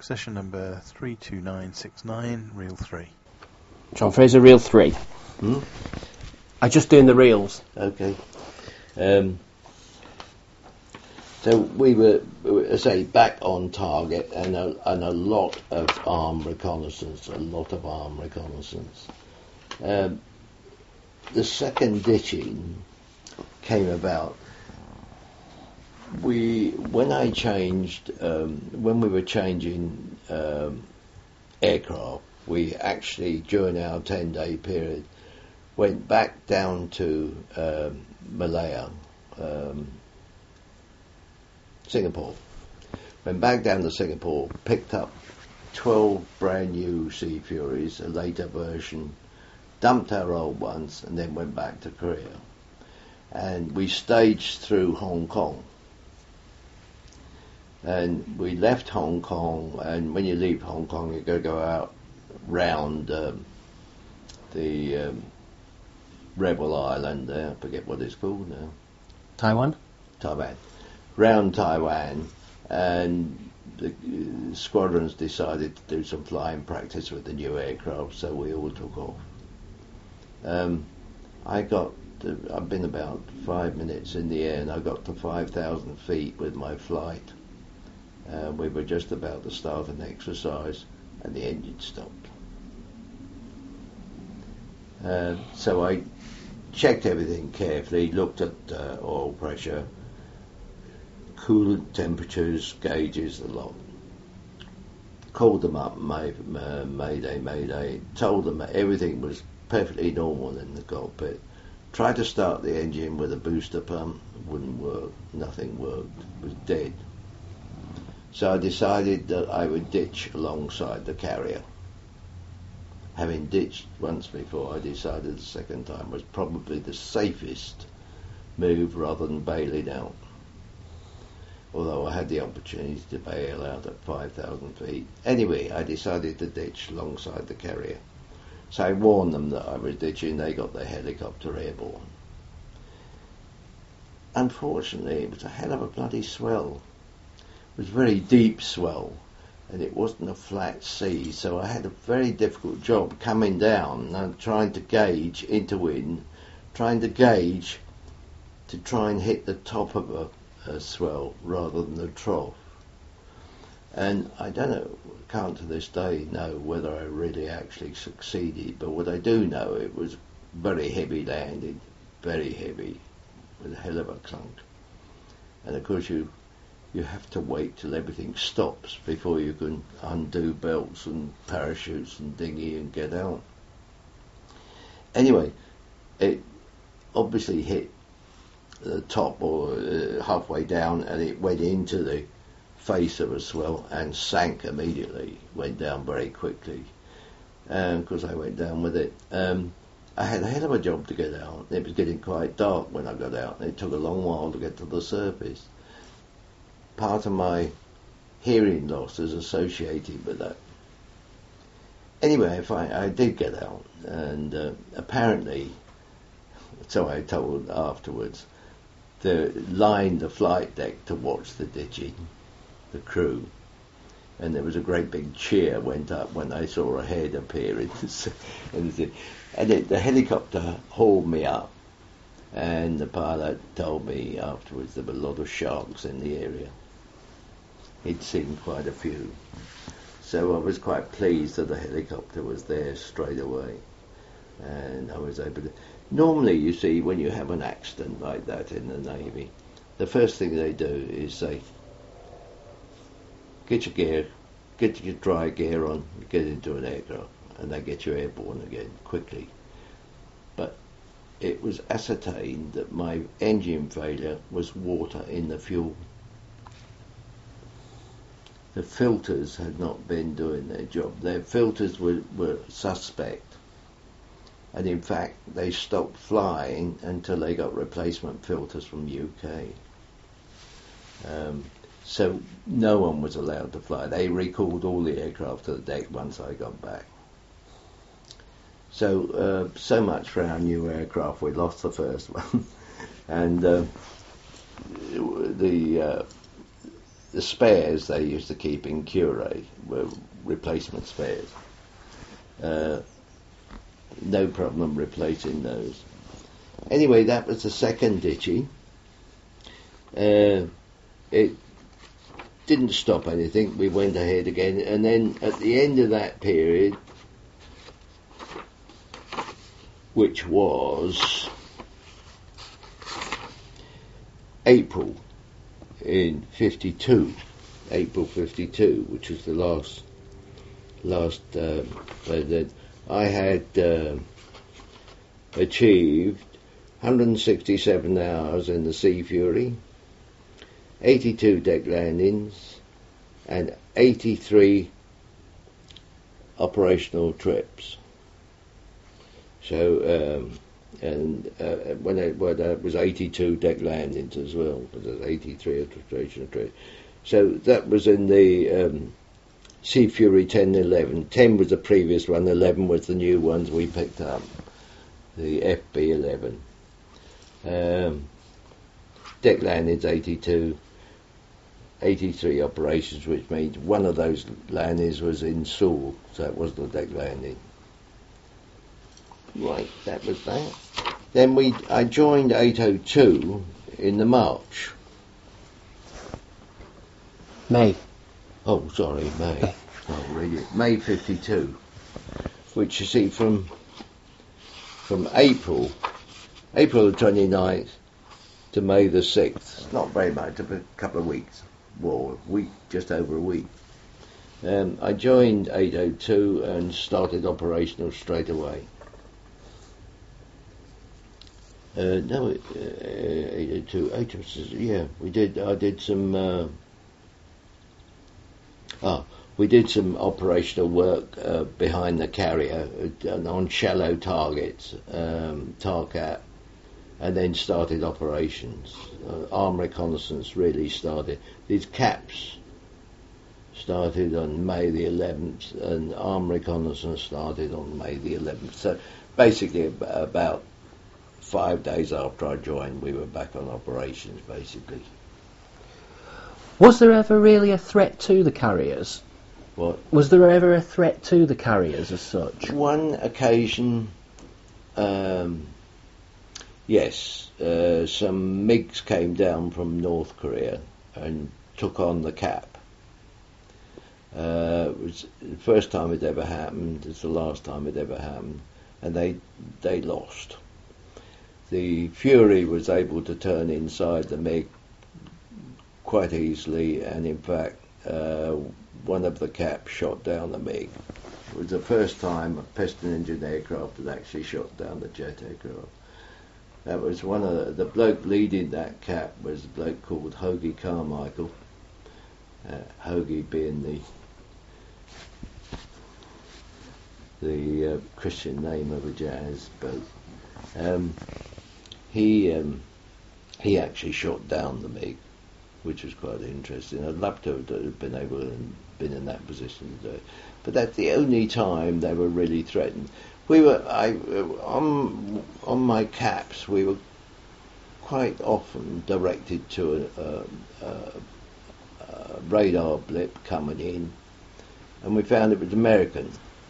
session number 32969, reel 3. John Fraser, reel 3. I'm just doing the reels. Okay. So we were, back on target, and a lot of armed reconnaissance. The second ditching came about. When we were changing aircraft, we actually, during our 10-day period, went back down to Malaya, Singapore. Went back down to Singapore, picked up 12 brand new Sea Furies, a later version, dumped our old ones, and then went back to Korea. And we staged through Hong Kong. And we left Hong Kong, and when you leave Hong Kong, you've got to go out round the Rebel Island there, I forget what it's called now. Taiwan. Round Taiwan, and the squadrons decided to do some flying practice with the new aircraft, so we all took off. I've been about 5 minutes in the air, and I got to 5,000 feet with my flight. We were just about to start an exercise, and the engine stopped. So I checked everything carefully, looked at oil pressure, coolant temperatures, gauges, the lot. Called them up, Mayday, told them that everything was perfectly normal in the cockpit. Tried to start the engine with a booster pump, wouldn't work, nothing worked, it was dead. So I decided that I would ditch alongside the carrier. Having ditched once before, I decided the second time was probably the safest move rather than bailing out. Although I had the opportunity to bail out at 5,000 feet. Anyway, I decided to ditch alongside the carrier. So I warned them that I was ditching, they got their helicopter airborne. Unfortunately, it was a hell of a bloody swell. It was very deep swell, and it wasn't a flat sea, so I had a very difficult job coming down and trying to gauge into wind, trying to gauge to try and hit the top of a swell rather than the trough. And I can't to this day know whether I really actually succeeded, but what I do know, it was very heavy landing, very heavy, with a hell of a clunk. And of course you have to wait till everything stops before you can undo belts and parachutes and dinghy and get out. Anyway, it obviously hit the top or halfway down, and it went into the face of a swell and sank immediately, went down very quickly. Because I went down with it. I had a hell of a job to get out. It was getting quite dark when I got out, and it took a long while to get to the surface. Part of my hearing loss is associated with that. Anyway, I did get out, and apparently, so I told afterwards, they lined the flight deck to watch the ditching, the crew, and there was a great big cheer went up when they saw a head appear and the helicopter hauled me up, and the pilot told me afterwards there were a lot of sharks in the area. He'd seen quite a few. So I was quite pleased that the helicopter was there straight away. And I was able to... Normally, you see, when you have an accident like that in the Navy, the first thing they do is say, get your dry gear on, get into an aircraft, and they get you airborne again quickly. But it was ascertained that my engine failure was water in the fuel. The filters had not been doing their job. Their filters were suspect. And in fact, they stopped flying until they got replacement filters from UK. So no one was allowed to fly. They recalled all the aircraft to the deck once I got back. So much for our new aircraft. We lost the first one. And the spares they used to keep in Curie were replacement spares. No problem replacing those. Anyway, that was the second ditchy. It didn't stop anything. We went ahead again, and then at the end of that period, which was April in 52, April 52, which was the last I had achieved 167 hours in the Sea Fury, 82 deck landings, and 83 operational trips. So, when it was 82 deck landings as well, but there's 83 operational trips. So that was in the Sea Fury 10 and 11. 10 was the previous one, 11 was the new ones we picked up, the FB11. Deck landings 82, 83 operations, which means one of those landings was in Seoul, so it wasn't a deck landing. Right, that was that. Then I joined 802 in the March. May. Oh, sorry, May. I'll read it. May 52, which you see from April the 29th to May the 6th. Not very much, a couple of weeks. Well, a week, just over a week. I joined 802 and started operational straight away. 802, yeah, we did. I did some. We did some operational work behind the carrier on shallow targets, TARCAP, and then started operations. Arm reconnaissance really started. These caps started on May the 11th, and arm reconnaissance started on May the 11th. So basically, about 5 days after I joined, we were back on operations, basically. Was there ever really a threat to the carriers? What? Was there ever a threat to the carriers as such? One occasion, yes. Some MiGs came down from North Korea and took on the cap. It was the first time it ever happened. It's the last time it ever happened. And they lost. The Fury was able to turn inside the MiG quite easily, and in fact one of the caps shot down the MiG. It was the first time a piston-engine aircraft had actually shot down the jet aircraft. That was one of the bloke leading that cap was a bloke called Hoagie Carmichael. Hoagie being the Christian name of a jazz boat. He actually shot down the MiG, which was quite interesting. I'd love to have been able to been in that position today, but that's the only time they were really threatened. We were on my caps. We were quite often directed to a radar blip coming in, and we found it was American,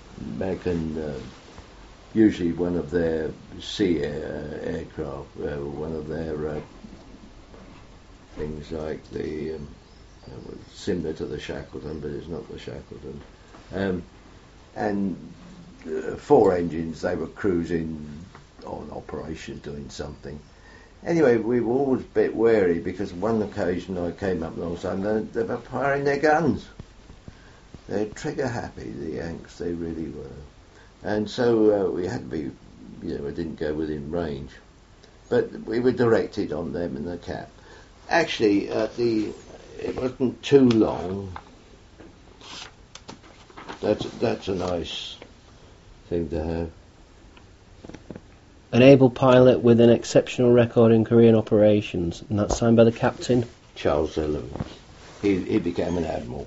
usually one of their sea aircraft, one of their things like the similar to the Shackleton, but it's not the Shackleton, and 4 engines. They were cruising on operation, doing something. Anyway, we were always a bit wary because one occasion I came up alongside and they were firing their guns. They're trigger happy, the Yanks, they really were. And so we had to be, we didn't go within range. But we were directed on them in the cap. Actually, it wasn't too long. That's a nice thing to have. An able pilot with an exceptional record in Korean operations, and that's signed by the captain? Charles Sullivan. He became an admiral.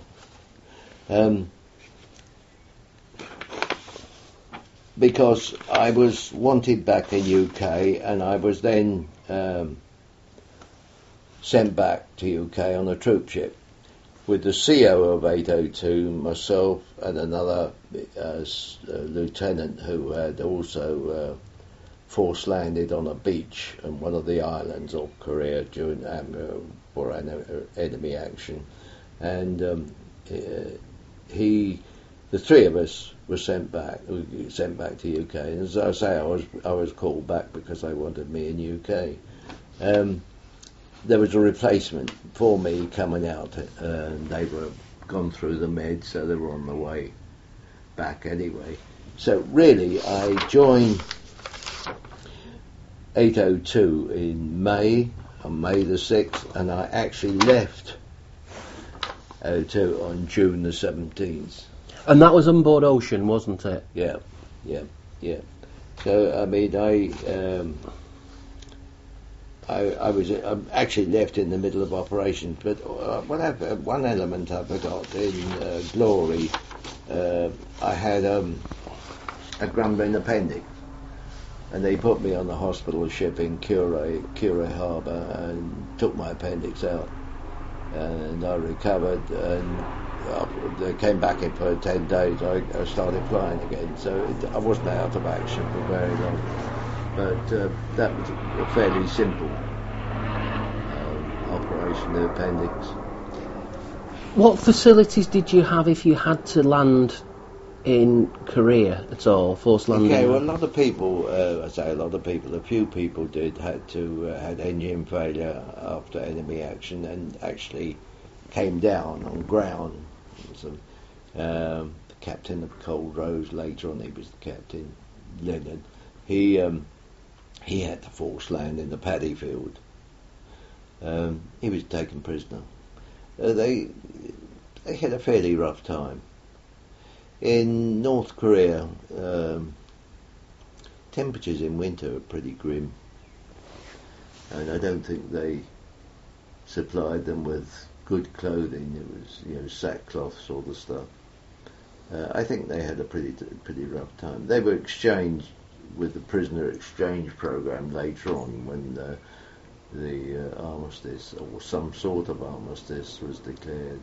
Because I was wanted back in UK, and I was then sent back to UK on a troop ship. with the CO of 802, myself and another lieutenant who had also force landed on a beach on one of the islands of Korea during enemy action, and the three of us were sent back to UK. And as I say, I was called back because they wanted me in UK. There was a replacement for me coming out, and they were gone through the meds, so they were on the way back anyway. So really, I joined 802 on May the 6th, and I actually left 802 on June the 17th. And that was on board Ocean, wasn't it? Yeah. So I mean, I was actually left in the middle of operations, but one element I forgot in Glory, I had a grumbling appendix, and they put me on the hospital ship in Kure Harbour and took my appendix out, and I recovered, and they came back in for 10 days. I started flying again, so I wasn't out of action for very long. But that was a fairly simple operation, the appendix. What facilities did you have if you had to land in Korea at all, forced landing? Okay, well, a lot of people, a few people had engine failure after enemy action and actually came down on ground. So, the captain of Cold Rose, later on he was the captain, Leonard, he had to force land in the paddy field. He was taken prisoner. They had a fairly rough time. In North Korea, temperatures in winter are pretty grim, and I don't think they supplied them with good clothing. It was sackcloth sort of stuff. I think they had a pretty rough time. They were exchanged with the prisoner exchange program later on when the armistice, or some sort of armistice, was declared.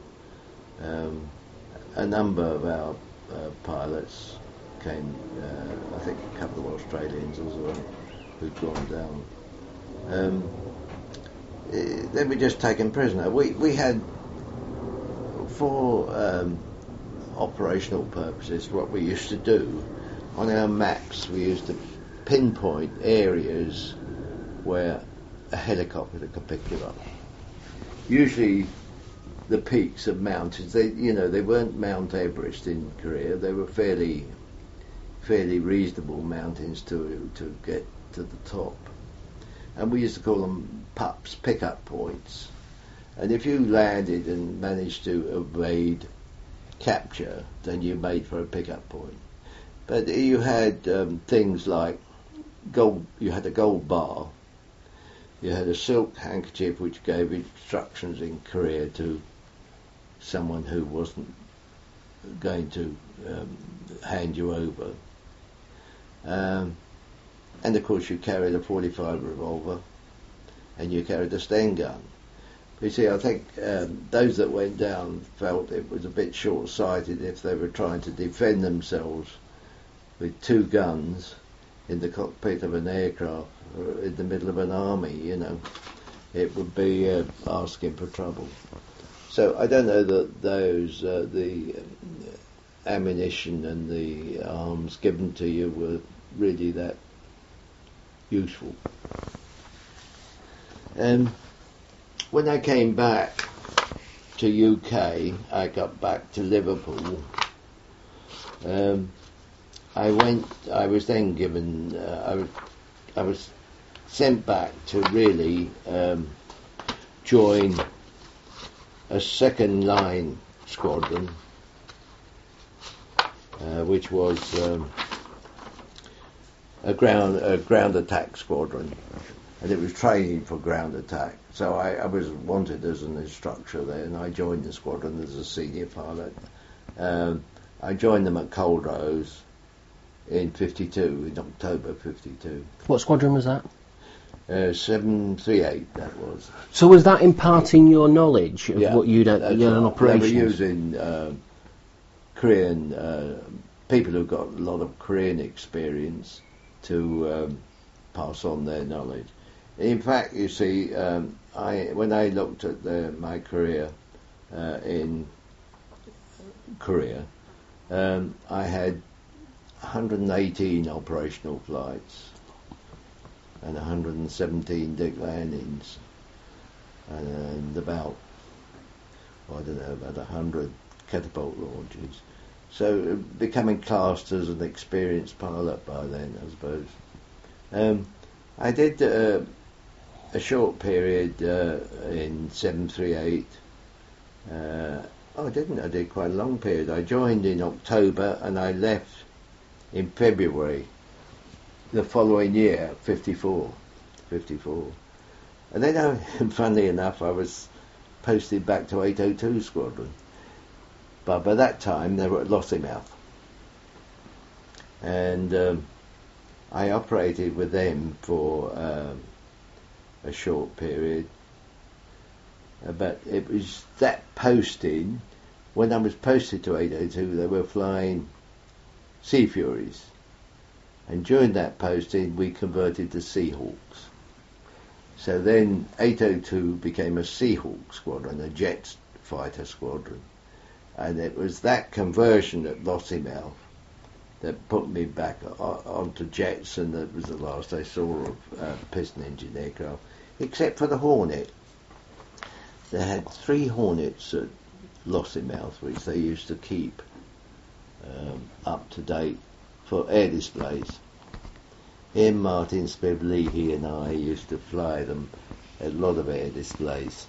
A number of our pilots came, I think a couple of Australians as well, who'd gone down. They were just taken prisoner. We had, for operational purposes, what we used to do on our maps, we used to pinpoint areas where a helicopter could pick you up. Usually the peaks of mountains, they weren't Mount Everest in Korea, they were fairly reasonable mountains to get to the top. And we used to call them PUPs, pick-up points. And if you landed and managed to evade capture, then you made for a pick-up point. But you had things like gold. You had a gold bar. You had a silk handkerchief which gave instructions in Korea to someone who wasn't going to hand you over. And of course you carried a .45 revolver, and you carried a Sten gun. You see, I think those that went down felt it was a bit short-sighted if they were trying to defend themselves with two guns in the cockpit of an aircraft or in the middle of an army, It would be asking for trouble. So I don't know that those, the ammunition and the arms given to you were really that useful. When I came back to UK, I got back to Liverpool. I was then given, I was sent back to really join a second line squadron, which was a ground attack squadron, and it was training for ground attack. So I was wanted as an instructor there, and I joined the squadron as a senior pilot. I joined them at Cold Rose in '52, in October '52. What squadron was that? 738 that was. So was that imparting your knowledge of what you'd done that's in right. operations? They were using Korean people who've got a lot of Korean experience to pass on their knowledge. In fact, you see, when I looked at my career in Korea, I had 118 operational flights and 117 dig landings and about 100 catapult launches. So becoming classed as an experienced pilot by then, I suppose. I did a short period in 738. I didn't. I did quite a long period. I joined in October and I left in February the following year, 54. And then, funnily enough, I was posted back to 802 Squadron. But by that time, they were at Lossiemouth. And I operated with them for a short period. But it was that posting, when I was posted to 802, they were flying Sea Furies. And during that posting, we converted to Seahawks. So then 802 became a Seahawk squadron, a jet fighter squadron. And it was that conversion at Lossiemouth that put me back onto jets, and that was the last I saw of piston engine aircraft, except for the Hornet. They had 3 Hornets at Lossiemouth, which they used to keep up to date for air displays. Ian Martin, Spiv Leahy and I used to fly them at a lot of air displays.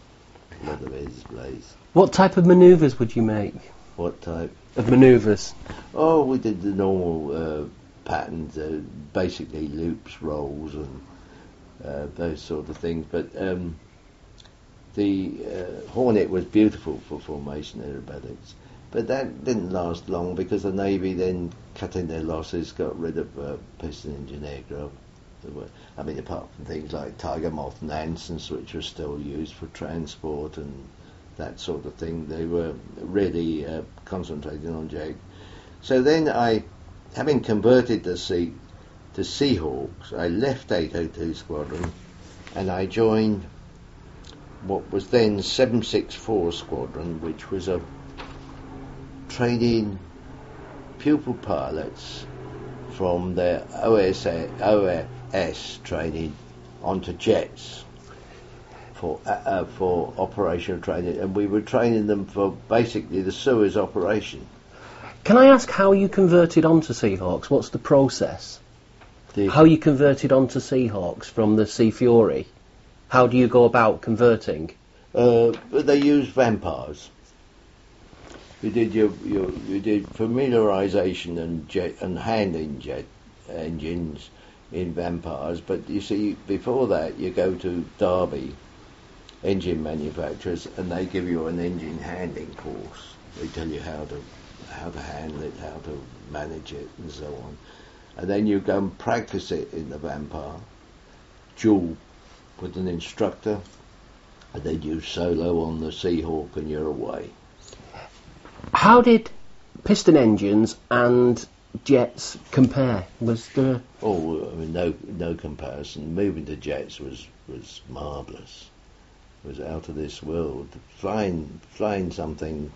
What type of manoeuvres would you make? What type? Of manoeuvres? Oh, we did the normal patterns, basically loops, rolls and those sort of things. But the Hornet was beautiful for formation aerobatics. But that didn't last long because the Navy then, cutting their losses, got rid of piston engine aircraft. I mean, apart from things like Tiger Moth and Ansons, which were still used for transport and that sort of thing, they were really concentrating on jet. So then having converted the to Seahawks, I left 802 Squadron and I joined what was then 764 Squadron, which was a training pupil pilots from their OFS training onto jets for operational training, and we were training them for basically the Suez operation. Can I ask how you converted onto Seahawks? What's the process? How you converted onto Seahawks from the Sea Fury? How do you go about converting? They use Vampires. You did familiarisation and handling jet engines in Vampires, but you see, before that you go to Derby engine manufacturers and they give you an engine handling course. They tell you how to handle it, how to manage it, and so on. And then you go and practice it in the Vampire, dual with an instructor, and then you solo on the Seahawk and you're away. How did piston engines and jets compare? Was there? Oh, I mean, no comparison. Moving to jets was marvellous. It was out of this world. Flying something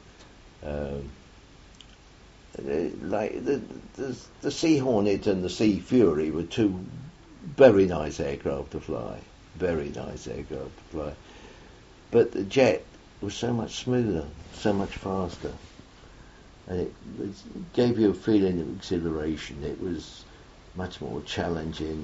like the Sea Hornet and the Sea Fury were 2 very nice aircraft to fly. But the jet was so much smoother, so much faster. And it gave you a feeling of exhilaration. It was much more challenging,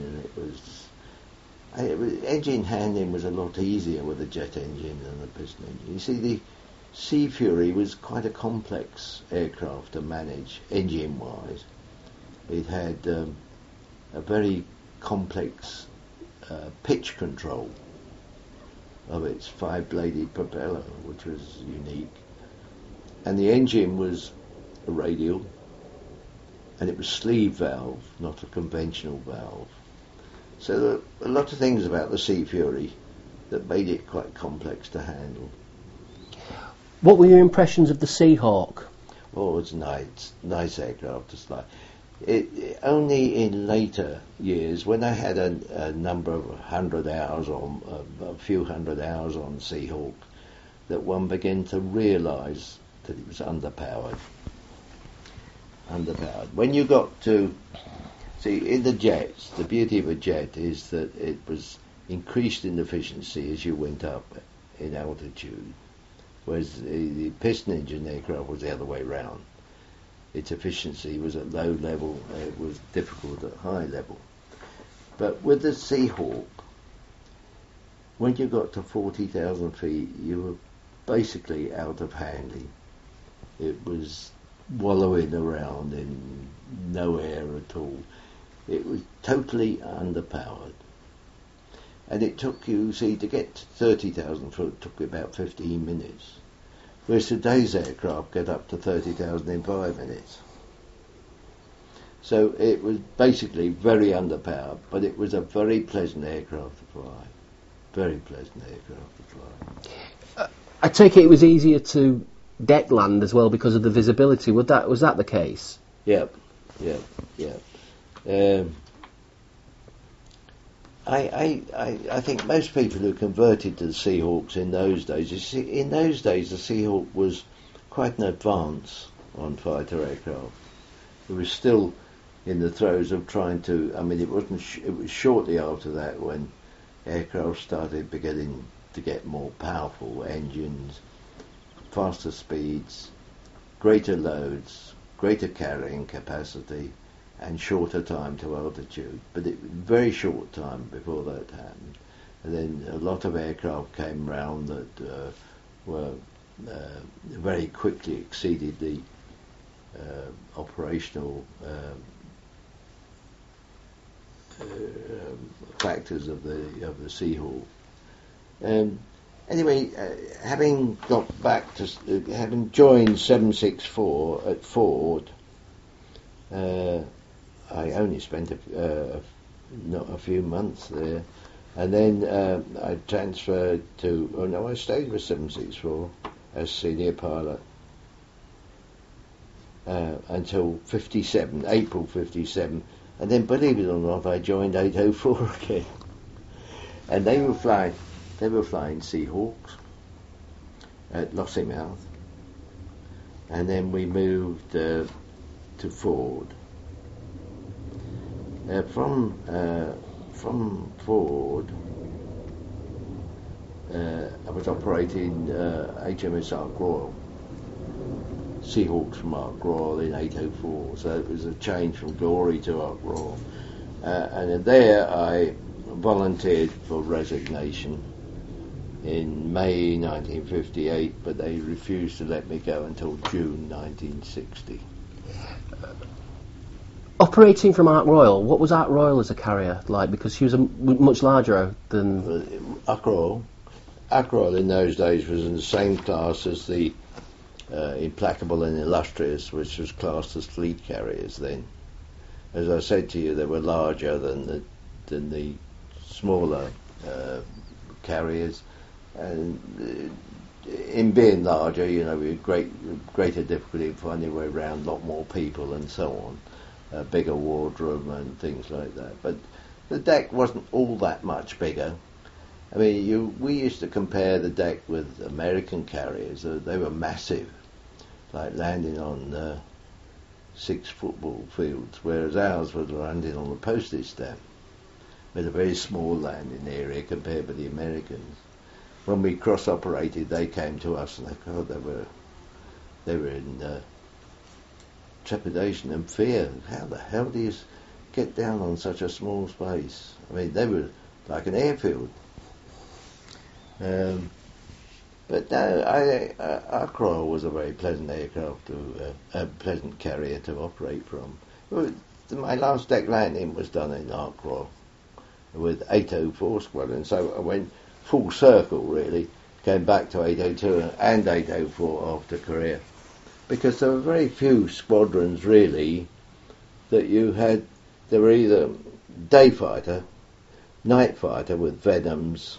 and engine handling was a lot easier with a jet engine than a piston engine. You see, the Sea Fury was quite a complex aircraft to manage engine-wise. It had a very complex pitch control of its 5-bladed propeller, which was unique. And the engine was a radial, and it was sleeve valve, not a conventional valve. So there are a lot of things about the Sea Fury that made it quite complex to handle. What were your impressions of the Seahawk? Oh, it's nice aircraft to fly. Only in later years, when I had a number of 100 hours or a few hundred hours on Seahawk, that one began to realise that it was underpowered. When you got to see in the jets, the beauty of a jet is that it was increased in efficiency as you went up in altitude, whereas the piston engine aircraft was the other way round. Its efficiency was at low level, it was difficult at high level. But with the Seahawk, when you got to 40,000 feet, you were basically out of handling. It was wallowing around in no air at all. It was totally underpowered. And it took you, to get to 30,000 foot took about 15 minutes. Whereas today's aircraft get up to 30,000 in 5 minutes. So it was basically very underpowered, but it was a very pleasant aircraft to fly. Very pleasant aircraft to fly. I take it was easier to deck land as well because of the visibility. Was that the case? Yep. I think most people who converted to the Seahawks in those days, in those days the Seahawk was quite an advance on fighter aircraft. It was still in the throes of trying to, it was shortly after that when aircraft started beginning to get more powerful engines, faster speeds, greater loads, greater carrying capacity, and shorter time to altitude. But it was a very short time before that happened. And then a lot of aircraft came round that were very quickly exceeded the operational factors of the Seahawk. Anyway, having got back to having joined 764 at Ford, I only spent not a few months there, and then I transferred to. I stayed with 764 as senior pilot until April 57, and then, believe it or not, I joined 804 again, and they were flying Seahawks at Lossiemouth, and then we moved to Ford. From Ford, I was operating HMS Ark Royal, Seahawks from Ark Royal in 804, so it was a change from Glory to Ark Royal. And there I volunteered for resignation in May 1958, but they refused to let me go until June 1960. Operating from Ark Royal, what was Ark Royal as a carrier like? Because she was much larger than... Ark Royal in those days was in the same class as the Implacable and Illustrious, which was classed as fleet carriers then. As I said to you, they were larger than the smaller carriers, and in being larger, we had greater difficulty in finding a way around, a lot more people and so on. A bigger wardroom and things like that, but the deck wasn't all that much bigger. We used to compare the deck with American carriers. They were massive, like landing on 6 football fields, whereas ours was landing on a postage stamp with a very small landing area compared with the Americans. When we cross-operated, they came to us and they were in trepidation and fear. How the hell do you get down on such a small space? They were like an airfield. But no, Ark Royal was a very pleasant aircraft, a pleasant carrier to operate from. My last deck landing was done in Ark Royal with 804 Squadron, so I went full circle really, came back to 802 and 804 after Korea. Because there were very few squadrons really that you had. They were either day fighter, night fighter with Venoms,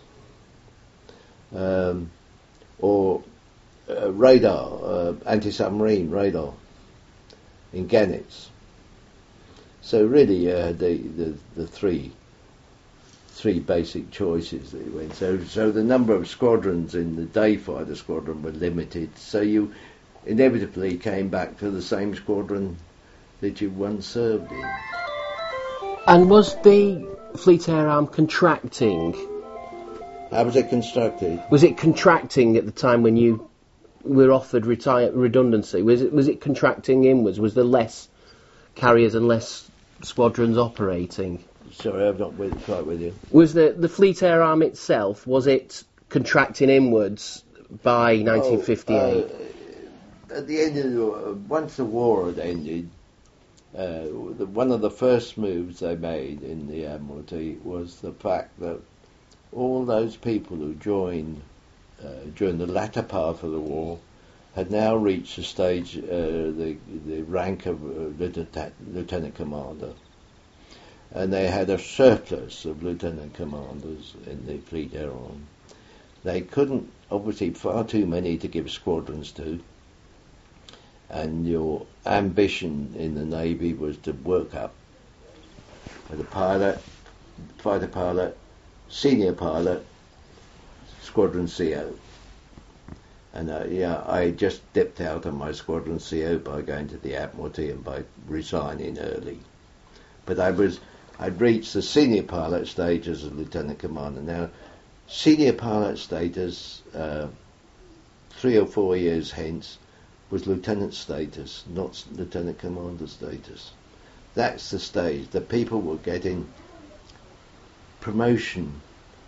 or radar, anti-submarine radar in Gannets. So really the three basic choices that you went. So the number of squadrons in the day fighter squadron were limited, so you inevitably came back to the same squadron that you once served in. And was the Fleet Air Arm contracting? How was it constructed? Was it contracting at the time when you were offered redundancy? Was it contracting inwards? Was there less carriers and less squadrons operating? Sorry, I'm not quite with you. Was the Fleet Air Arm itself, was it contracting inwards by 1958? At the end of once the war had ended, one of the first moves they made in the Admiralty was the fact that all those people who joined during the latter part of the war had now reached the stage, the rank of lieutenant commander, and they had a surplus of lieutenant commanders in the Fleet Air Arm. They couldn't, obviously, far too many to give squadrons to, and your ambition in the Navy was to work up as a pilot, fighter pilot, senior pilot, squadron CO. And I just dipped out of my squadron CO by going to the Admiralty and by resigning early. But I'd reached the senior pilot stage as a lieutenant commander. Now, senior pilot status, 3 or 4 years hence, was lieutenant status, not lieutenant commander status. That's the stage. The people were getting promotion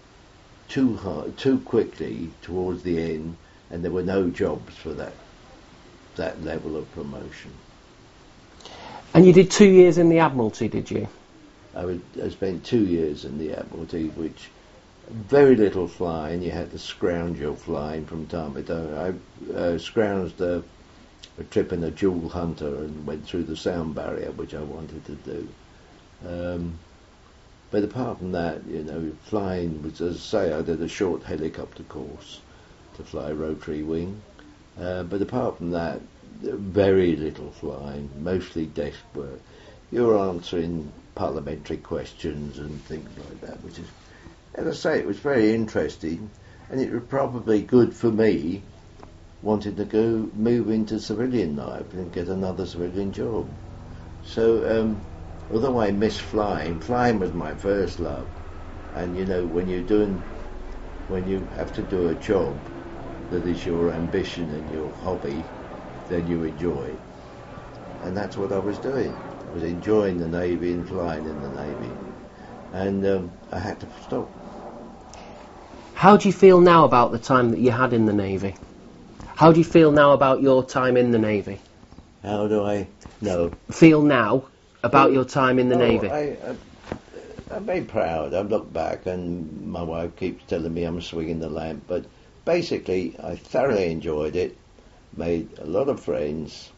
too quickly towards the end, and there were no jobs for that level of promotion. And you did 2 years in the Admiralty, did you? I spent 2 years in the Admiralty, which very little flying. You had to scrounge your flying from time to time. I scrounged a trip in a Joule Hunter and went through the sound barrier, which I wanted to do. But apart from that, flying was, as I say, I did a short helicopter course to fly rotary wing. But apart from that, very little flying, mostly desk work. You were answering parliamentary questions and things like that, which is, as I say, it was very interesting, and it was probably good for me wanting to move into civilian life and get another civilian job. So, although I miss flying was my first love, and when you have to do a job that is your ambition and your hobby, then you enjoy it. And that's what I was doing. I was enjoying the Navy and flying in the Navy. And I had to stop. How do you feel now about the time that you had in the Navy? How do you feel now about your time in the Navy? How do I feel now about your time in the Navy? I'm very proud. I look back and my wife keeps telling me I'm swinging the lamp, but basically I thoroughly enjoyed it, made a lot of friends,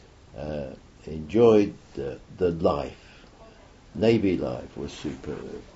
enjoyed the life. Navy life was superb.